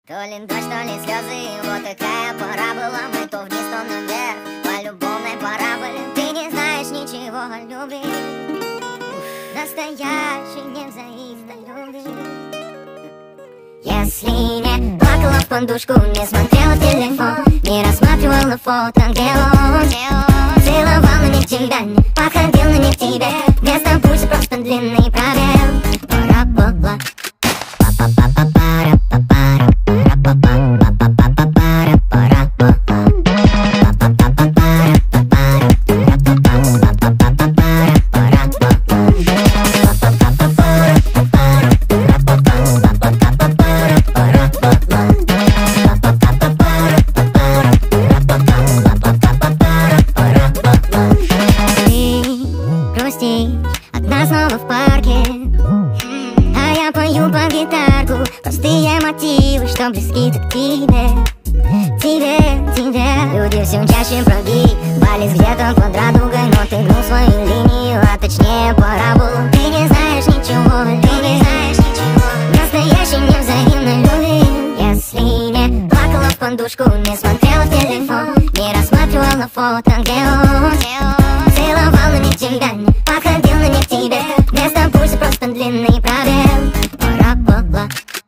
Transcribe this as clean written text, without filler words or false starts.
То ли дождь, то ли слезы, вот такая пора была. Мы то вниз, то наверх, по любовной параболе. Ты не знаешь ничего о любви, настоящей невзаимной любви. Если не плакала в подушку, не смотрела в телефон, не рассматривала фото, где он целовал, но не тебя, не походил, но не к тебе. Вместо пульса просто длинный пробел. Пора-па-па, па-па-па-па-пара-па-пара. Одна снова в парке, а я пою под гитарку простые мотивы, что близки к тебе. Люди все чаще прогибались где-то под радугой, но ты гнул свою линию, а точнее параболу. Ты не знаешь ничего, настоящей невзаимной любви. Если не плакала в подушку, не смотрела в телефон, не рассматривала фото, где он целовал, но не тебя, не походил, но не к тебе. Вместо пульса просто длинный пробел. Пора-па-па.